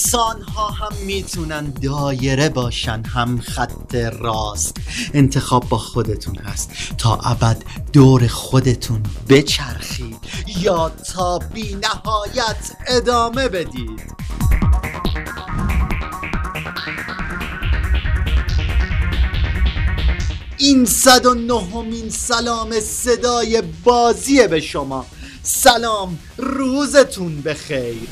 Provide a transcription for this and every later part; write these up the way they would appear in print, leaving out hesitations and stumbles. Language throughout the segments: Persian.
انسان ها هم میتونن دایره باشن، هم خط راست. انتخاب با خودتون هست تا ابد دور خودتون بچرخید یا تا بی نهایت ادامه بدید. این 109مین سلام صدای بازیه به شما. سلام، روزتون بخیر.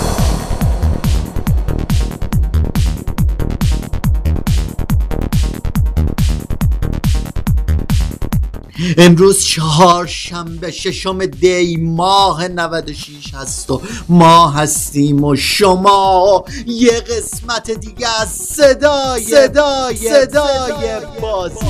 امروز چهارشنبه 6 دی ماه 96 هست و ما هستیم و شما یه قسمت دیگه از صدای بازی.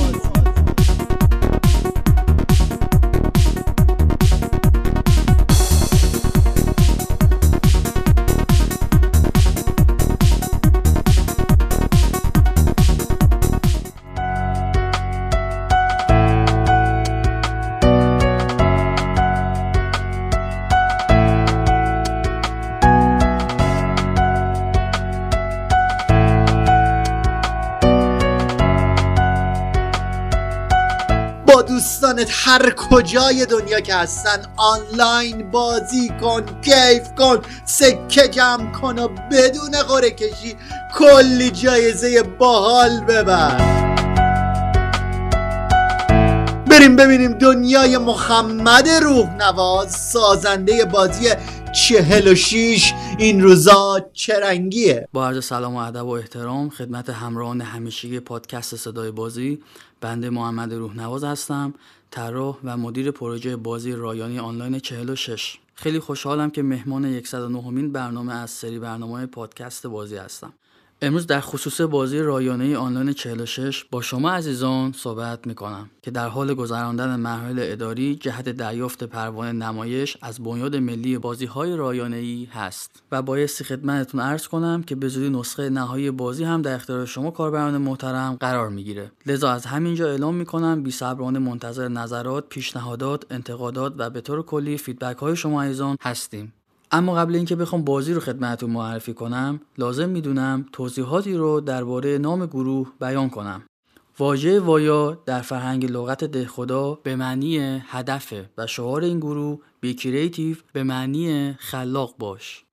با دوستانت هر کجای دنیا که هستن آنلاین بازی کن، کیف کن، سکه جمع کن و بدون قرعه کشی کلی جایزه باحال ببر. بریم ببینیم دنیای محمد روحنواز سازنده بازی 46 این روزا چه رنگیه. با عرض سلام و ادب و احترام خدمت همراهان همیشگی پادکست صدای بازی، بنده محمد روحنواز هستم، طراح و مدیر پروژه بازی رایانه آنلاین 46. خیلی خوشحالم که مهمان 109مین برنامه از سری برنامه‌های پادکست بازی هستم. امروز در خصوص بازی رایانه آنلاین 46 با شما عزیزان صحبت میکنم که در حال گذراندن مراحل اداری جهت دریافت پروانه نمایش از بنیاد ملی بازی‌های رایانه‌ای هست و بایستی خدمتتون عرض کنم که به زودی نسخه نهایی بازی هم در اختیار شما کاربران محترم قرار میگیره. لذا از همینجا اعلام میکنم بی‌صبرانه منتظر نظرات، پیشنهادات، انتقادات و به طور کلی فیدبک‌های شما عزیزان هستیم. اما قبل اینکه بخوام بازی رو خدمتتون معرفی کنم، لازم میدونم توضیحاتی رو درباره نام گروه بیان کنم. واژه وایا در فرهنگ لغت دهخدا به معنی هدفه و شعار این گروه بی کریتیو به معنی خلاق باش.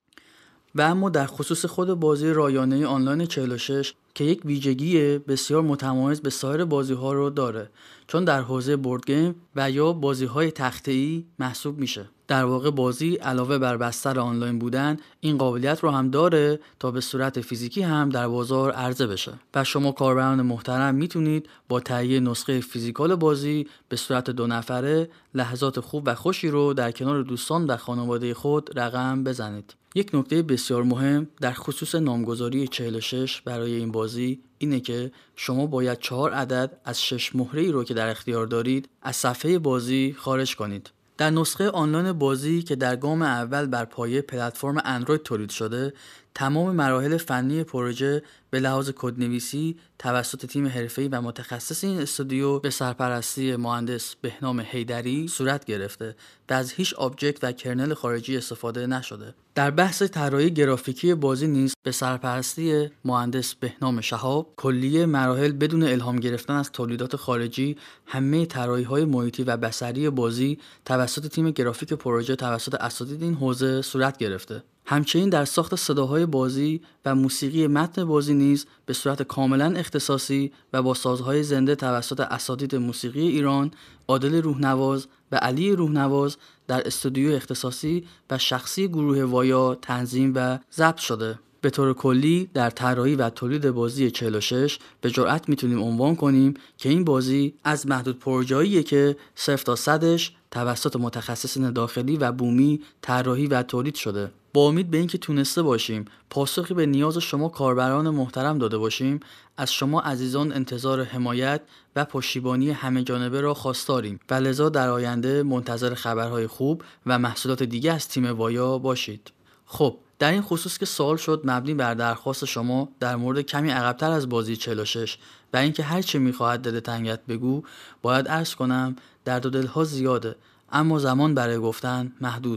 و اما در خصوص خود بازی رایانه آنلاین 46 که یک ویژگی بسیار متمایز به سایر بازی‌ها رو داره، چون در حوزه بورد گیم و یا بازی‌های تخته‌ای محسوب میشه. در واقع بازی علاوه بر بستر آنلاین بودن این قابلیت رو هم داره تا به صورت فیزیکی هم در بازار عرضه بشه و شما کاربران محترم میتونید با تهیه نسخه فیزیکال بازی به صورت 2 نفره لحظات خوب و خوشی رو در کنار دوستان و خانواده خود رقم بزنید. یک نکته بسیار مهم در خصوص نامگذاری 46 برای این بازی اینه که شما باید 4 عدد از 6 مهره‌ای رو که در اختیار دارید از صفحه بازی خارج کنید. در نسخه آنلاین بازی که در گام اول بر پایه پلتفرم اندروید تولید شده، تمام مراحل فنی پروژه به لحاظ کدنویسی توسط تیم حرفه‌ای و متخصص این استودیو به سرپرستی مهندس بهنام حیدری صورت گرفته و از هیچ آبجکت و کرنل خارجی استفاده نشده. در بحث طراحی گرافیکی بازی نیز به سرپرستی مهندس بهنام شهاب کلیه مراحل بدون الهام گرفتن از تولیدات خارجی همه طراحی‌های محیطی و بصری بازی توسط تیم گرافیک پروژه توسط اساتید این حوزه صورت گرفته. همچنین در ساخت صداهای بازی و موسیقی متن بازی نیز به صورت کاملا اختصاصی و با سازهای زنده توسط اساتید موسیقی ایران عادل روحنواز و علی روحنواز در استودیو اختصاصی و شخصی گروه وایا تنظیم و ضبط شده. به طور کلی در طراحی و تولید بازی 46 به جرئت میتونیم عنوان کنیم که این بازی از محدود پروژه‌ایه که 0 تا 100ش توسط متخصصین داخلی و بومی طراحی و تولید شده. با امید به اینکه تونسته باشیم پاسخی به نیاز شما کاربران محترم داده باشیم، از شما عزیزان انتظار حمایت و پشتیبانی همه جانبه را خواستاریم و لذا در آینده منتظر خبرهای خوب و محصولات دیگه از تیم وایا باشید. خب در این خصوص که سوال شد مبنی بر درخواست شما در مورد کمی عقب‌تر از بازی 46 و اینکه هر چه می‌خواهد دل تنگت بگو، باید عرض کنم درد و دل‌ها زیاده اما زمان برای گفتن محدود.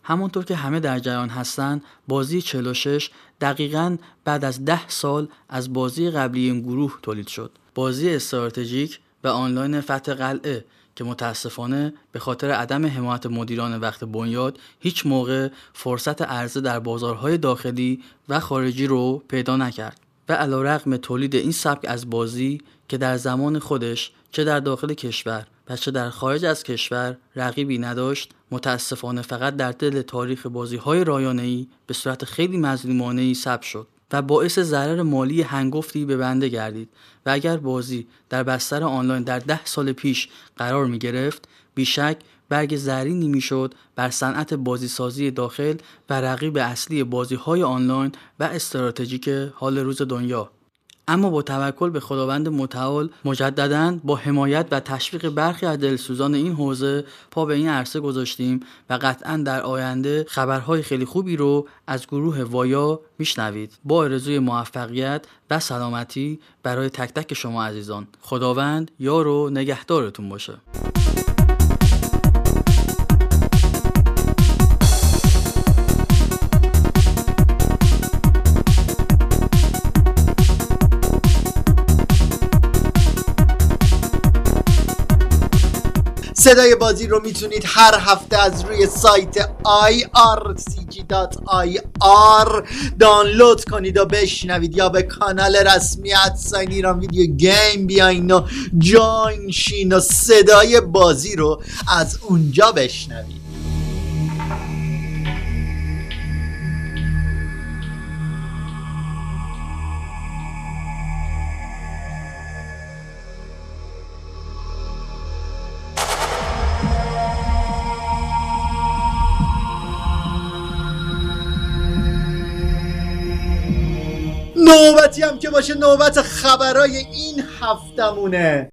همونطور که همه در جریان هستن، بازی 46 دقیقاً بعد از 10 سال از بازی قبلی این گروه تولید شد. بازی استراتژیک و آنلاین فتح قلعه که متاسفانه به خاطر عدم حمایت مدیران وقت بنیاد هیچ موقع فرصت عرضه در بازارهای داخلی و خارجی رو پیدا نکرد و علیرغم تولید این سبک از بازی که در زمان خودش چه در داخل کشور و چه در خارج از کشور رقیبی نداشت، متاسفانه فقط در دل تاریخ بازی‌های رایانه‌ای به صورت خیلی مظلومانه‌ای ثبت شد و باعث ضرر مالی هنگفتی به بنده گردید و اگر بازی در بستر آنلاین در 10 سال پیش قرار می گرفت، بیشک برگ زرینی می شد بر صنعت بازیسازی داخل و رقیب اصلی بازی‌های آنلاین و استراتژیک حال روز دنیا. اما با توکل به خداوند متعال مجدداً با حمایت و تشویق برخی از دلسوزان این حوزه پا به این عرصه گذاشتیم و قطعاً در آینده خبرهای خیلی خوبی رو از گروه وایا میشنوید. با آرزوی موفقیت و سلامتی برای تک تک شما عزیزان. خداوند یار و نگهدارتون باشه. صدای بازی رو میتونید هر هفته از روی سایت ircg.ir دانلود کنید و بشنوید یا به کانال رسمی @ایران ویدیو گیم بیاین و جوین شین و صدای بازی رو از اونجا بشنوید. نوبتی هم که باشه نوبت خبرای این هفتمونه.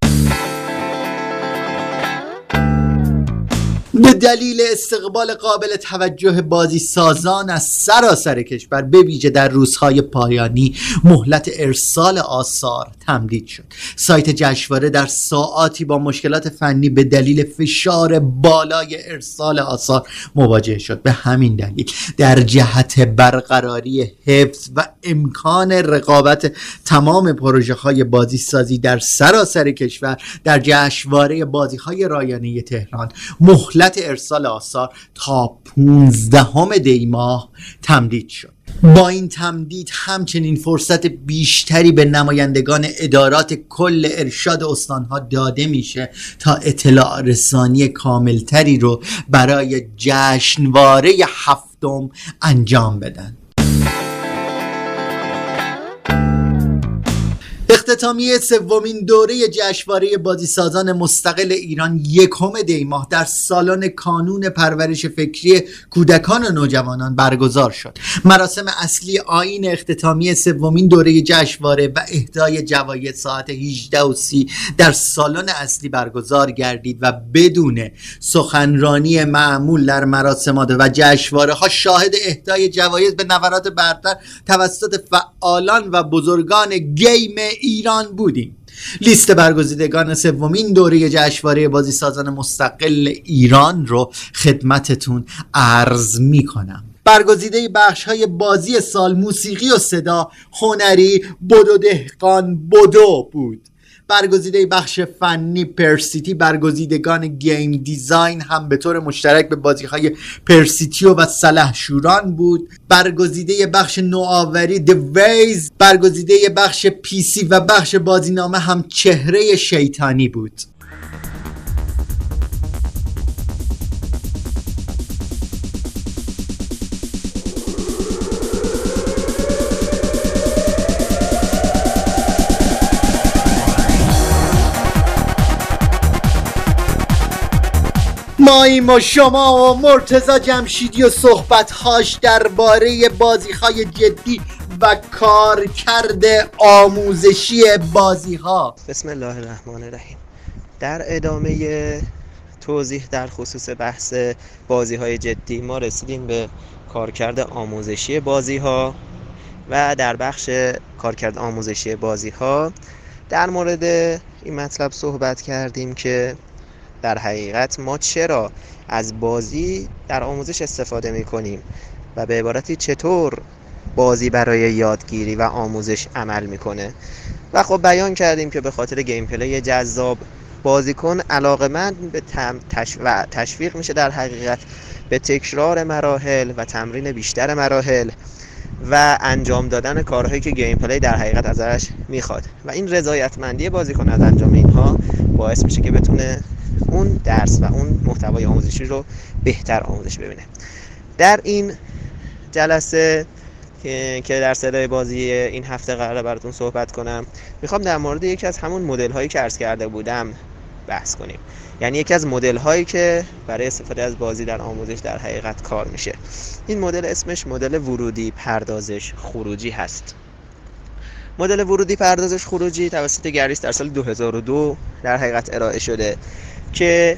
به دلیل استقبال قابل توجه بازی سازان از سراسر کشور به ویژه در روزهای پایانی مهلت ارسال آثار تمدید شد. سایت جشنواره در ساعاتی با مشکلات فنی به دلیل فشار بالای ارسال آثار مواجه شد. به همین دلیل در جهت برقراری حفظ و امکان رقابت تمام پروژه های بازی سازی در سراسر کشور در جشنواره بازی های رایانه تهران مهلت ارسال آثار تا 15 دی ماه تمدید شد. با این تمدید همچنین فرصت بیشتری به نمایندگان ادارات کل ارشاد استانها داده میشه تا اطلاع رسانی کاملتری رو برای جشنواره هفتم انجام بدن. اختتامیه سومین دوره جشنواره بازیسازان مستقل ایران 1 دی ماه در سالن کانون پرورش فکری کودکان و نوجوانان برگزار شد. مراسم اصلی آیین اختتامیه سومین دوره جشنواره و اهدای جوایز ساعت 18:30 در سالن اصلی برگزار گردید و بدون سخنرانی معمول در مراسمات و جشنواره ها شاهد اهدای جوایز به نفرات برتر توسط فعالان و بزرگان گیم ایران بودیم. لیست برگزیدگان سومین دوره جشنواره بازیسازان مستقل ایران رو خدمتتون عرض می کنم. برگزیده بخش‌های بازی سال موسیقی و صدا، هنری، بدو دهقان بدو بود. برگزیده بخش فنی پرسیتی، برگزیدگان گیم دیزاین هم به طور مشترک به بازی‌های پرسیتیو و سلحشوران بود. برگزیده بخش نوآوری The Ways، برگزیده بخش پیسی و بخش بازینامه هم چهره شیطانی بود. ماییم و شما و مرتضی جمشیدی و صحبت‌هاش درباره بازی‌های جدی و کارکرد آموزشی بازی‌ها. بسم الله الرحمن الرحیم. در ادامه توضیح در خصوص بحث بازی‌های جدی ما رسیدیم به کارکرد آموزشی بازی‌ها و در بخش کارکرد آموزشی بازی‌ها در مورد این مطلب صحبت کردیم که در حقیقت ما چرا از بازی در آموزش استفاده میکنیم و به عبارتی چطور بازی برای یادگیری و آموزش عمل میکنه. و خب بیان کردیم که به خاطر گیم پلی جذاب بازیکن علاقه‌مند به تشویق میشه در حقیقت به تکرار مراحل و تمرین بیشتر مراحل و انجام دادن کارهایی که گیم پلی در حقیقت ازش میخواد و این رضایتمندی بازیکن از انجام اینها باعث میشه که بتونه اون درس و اون محتوای آموزشی رو بهتر آموزش ببینه. در این جلسه که در صدای بازی این هفته قراره براتون صحبت کنم، میخوام در مورد یکی از همون مدل هایی که عرض کرده بودم بحث کنیم. یعنی یکی از مدل هایی که برای استفاده از بازی در آموزش در حقیقت کار میشه. این مدل اسمش مدل ورودی پردازش خروجی هست. مدل ورودی پردازش خروجی توسط گریس در سال 2002 در حقیقت ارائه شده که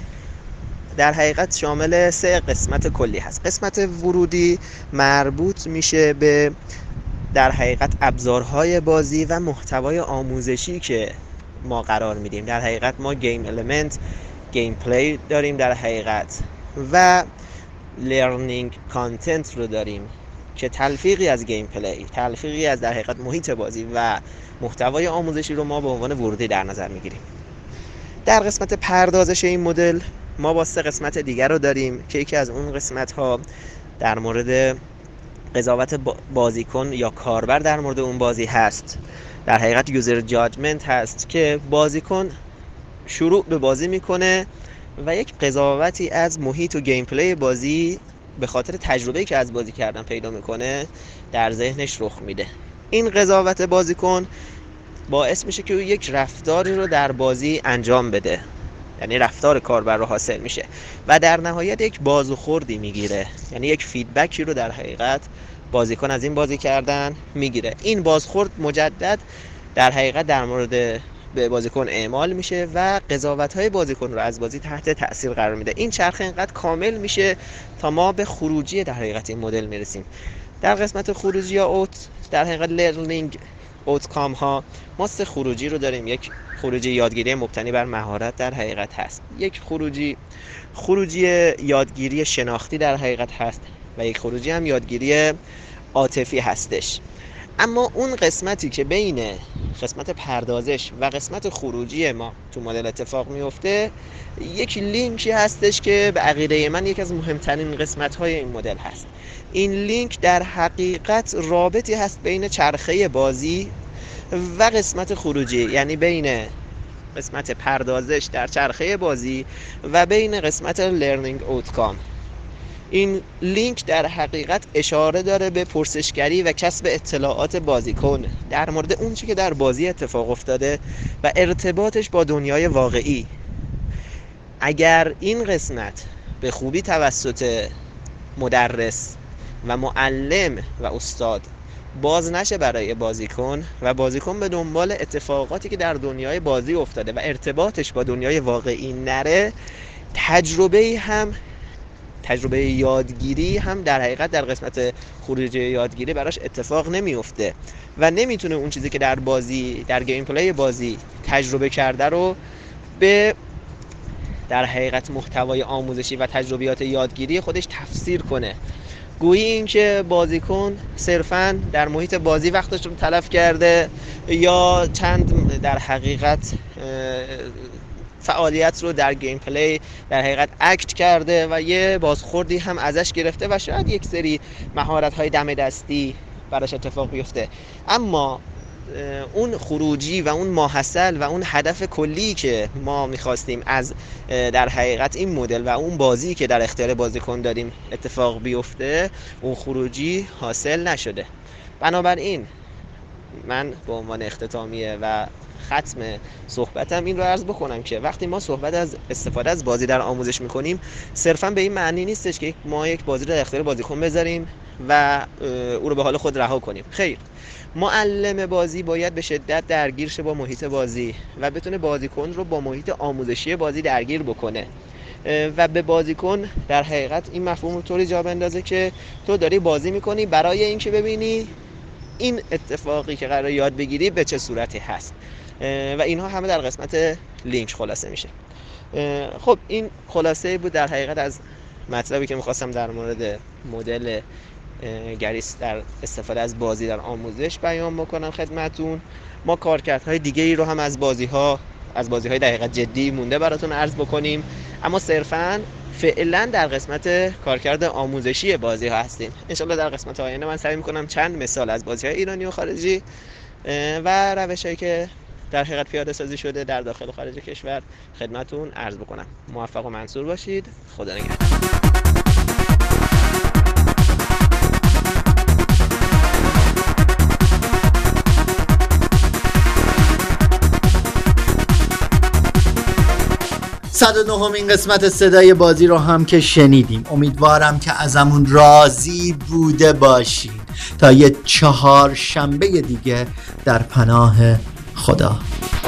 در حقیقت شامل 3 قسمت کلی هست. قسمت ورودی مربوط میشه به در حقیقت ابزارهای بازی و محتوای آموزشی که ما قرار میدیم. در حقیقت ما گیم المنت، گیم پلی داریم در حقیقت و لرنینگ کانتنت رو داریم که تلفیقی از گیم پلی، تلفیقی از در حقیقت محیط بازی و محتوای آموزشی رو ما به عنوان ورودی در نظر میگیریم. در قسمت پردازش این مدل ما با 3 قسمت دیگر رو داریم که یکی از اون قسمت ها در مورد قضاوت بازیکن یا کاربر در مورد اون بازی هست. در حقیقت یوزر جاجمنت هست که بازیکن شروع به بازی میکنه و یک قضاوتی از محیط و گیم پلی بازی به خاطر تجربه‌ای که از بازی کردن پیدا میکنه در ذهنش رخ میده. این قضاوت بازیکن باعث میشه که او یک رفتاری رو در بازی انجام بده، یعنی رفتار کاربر رو حاصل میشه و در نهایت یک بازخوردی میگیره، یعنی یک فیدبکی رو در حقیقت بازیکن از این بازی کردن میگیره. این بازخورد مجدد در حقیقت در مورد به بازیکن اعمال میشه و قضاوت‌های بازیکن رو از بازی تحت تأثیر قرار میده. این چرخه اینقدر کامل میشه تا ما به خروجی در حقیقت این مدل میرسیم. در قسمت خروجی یا اوت در حقیقت لرنینگ اوتکام ها ما 3 خروجی رو داریم. یک خروجی یادگیری مبتنی بر مهارت در حقیقت هست، یک خروجی یادگیری شناختی در حقیقت هست و یک خروجی هم یادگیری عاطفی هستش. اما اون قسمتی که بین قسمت پردازش و قسمت خروجی ما تو مدل اتفاق میفته یک لینکی هستش که به عقیده من یکی از مهمترین قسمت‌های این مدل هست. این لینک در حقیقت رابطی هست بین چرخه بازی و قسمت خروجی، یعنی بین قسمت پردازش در چرخه بازی و بین قسمت لرنینگ اوتکام. این لینک در حقیقت اشاره داره به پرسشگری و کسب اطلاعات بازیکن در مورد اون چیزی که در بازی اتفاق افتاده و ارتباطش با دنیای واقعی. اگر این قسمت به خوبی توسط مدرس و معلم و استاد باز نشه برای بازیکن و بازیکن به دنبال اتفاقاتی که در دنیای بازی افتاده و ارتباطش با دنیای واقعی نره، تجربه یادگیری هم در حقیقت در قسمت خروجی یادگیری براش اتفاق نمیفته و نمیتونه اون چیزی که در بازی، در گیم پلی بازی تجربه کرده رو به در حقیقت محتوای آموزشی و تجربیات یادگیری خودش تفسیر کنه. گویی این که بازیکن صرفاً در محیط بازی وقتش رو تلف کرده یا چند در حقیقت فعالیت رو در گیم پلی در حقیقت اکت کرده و یه بازخوردی هم ازش گرفته و شاید یک سری مهارت‌های دم دستی براش اتفاق بیفته، اما اون خروجی و اون ماحصل و اون هدف کلی که ما می‌خواستیم از در حقیقت این مدل و اون بازی که در اختیار بازیکن داریم اتفاق بیفته، اون خروجی حاصل نشده. بنابراین من به عنوان اختتامیه و ختم صحبتم این رو عرض بکنم که وقتی ما صحبت از استفاده از بازی در آموزش میکنیم صرفاً به این معنی نیستش که ما یک بازی رو در اختیار بازیکن بذاریم و او رو به حال خود رها کنیم. خیر، معلم بازی باید به شدت درگیر شه با محیط بازی و بتونه بازیکن رو با محیط آموزشی بازی درگیر بکنه و به بازیکن در حقیقت این مفهوم رو طوری جا بندازه که تو داری بازی میکنی برای اینکه ببینی این اتفاقی که قرار یاد بگیری به چه صورتی هست و اینها همه در قسمت لینک خلاصه میشه. خب این خلاصه بود در حقیقت از مطلبی که میخواستم در مورد مدل گریس در استفاده از بازی در آموزش بیان بکنم خدمتون. ما کارکردهای دیگه ای رو هم از بازی‌های در حقیقت جدی مونده براتون عرض بکنیم، اما صرفاً فعلا در قسمت کارکرد آموزشی بازی‌ها هستیم. انشالله در قسمت آینده من سعی می‌کنم چند مثال از بازی‌های ایرانی و خارجی و روش‌هایی که در حقیقت پیاده سازی شده در داخل و خارج کشور خدمتون عرض بکنم. موفق و منصور باشید. خدا نگهدار. این قسمت صدای بازی رو هم که شنیدیم، امیدوارم که ازمون راضی بوده باشین. تا یه 4 شنبه دیگه در پناه خدا.